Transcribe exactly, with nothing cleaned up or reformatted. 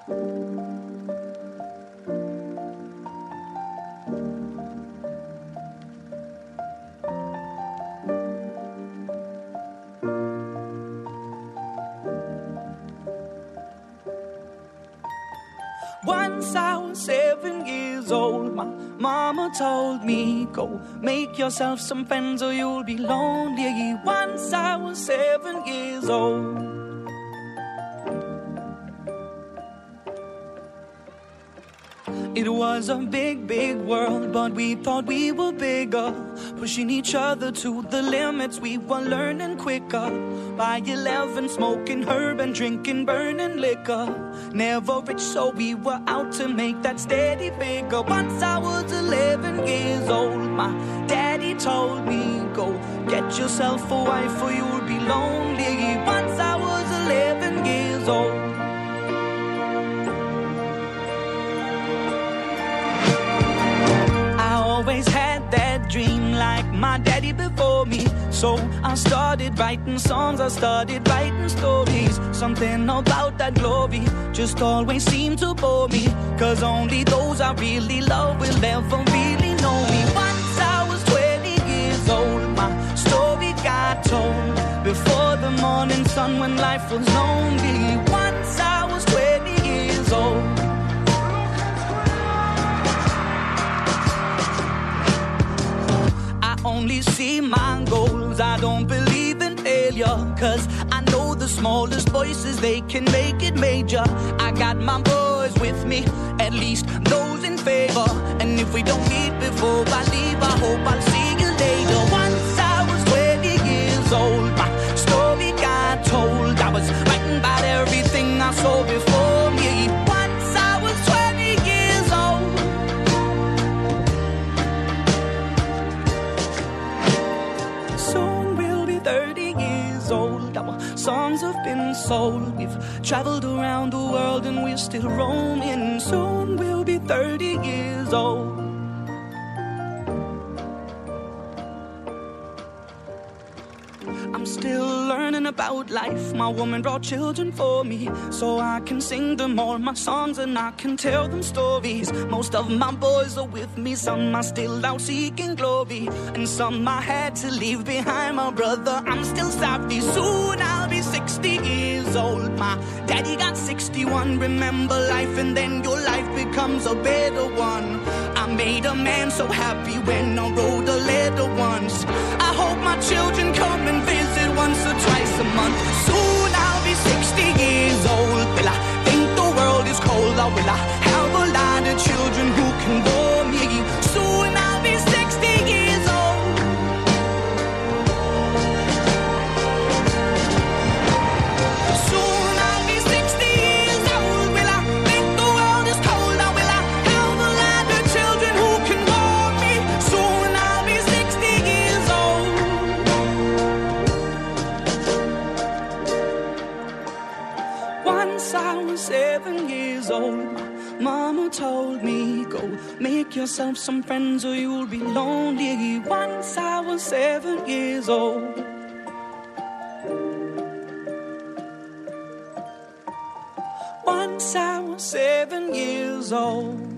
Once I was seven years old, my mama told me, go make yourself some friends or you'll be lonely. Once I was seven years old. It was a big, big world, but we thought we were bigger, pushing each other to the limits. We were learning quicker. By eleven, smoking herb and drinking burning liquor. Never rich, so we were out to make that steady figure. Once I was eleven years old, my daddy told me, go get yourself a wife or you'll be lonely. Once I was eleven years old. Always had that dream like my daddy before me. So I started writing songs, I started writing stories. Something about that glory just always seemed to bore me, cause only those I really love will ever really know me. Once I was twenty years old, my story got told before the morning sun when life was lonely. Once I was twenty years old. Only see my goals, I don't believe in failure, cause I know the smallest voices, they can make it major. I got my boys with me, at least those in favor. And if we don't meet before I leave, I hope I'll see you later. Once I was twenty years old, my story got told. I was writing about everything I saw before me. Once I was twenty years old. thirty years old, our songs have been sold. We've traveled around the world and we're still roaming. Soon we'll be thirty years old. I'm still learning about life. My woman brought children for me, so I can sing them all my songs and I can tell them stories. Most of my boys are with me, some are still out seeking glory, and some I had to leave behind. My brother, I'm still sorry. Soon I'll be sixty years old. My daddy got sixty-one. Remember life and then your life becomes a better one. I made a man so happy when I wrote a letter once. I hope my children come and visit once or twice a month. Soon I'll be sixty years old. Will I think the world is cold, or will I have a lot of children who can bore me? Soon I'll be sixty years old. Soon I'll be sixty years old. Will I think the world is cold, or will I have a lot of children who can bore me? Soon I'll be sixty years old. Once I was seven years old, mama told me, go make yourself some friends or you'll be lonely. Once I was seven years old. Once I was seven years old.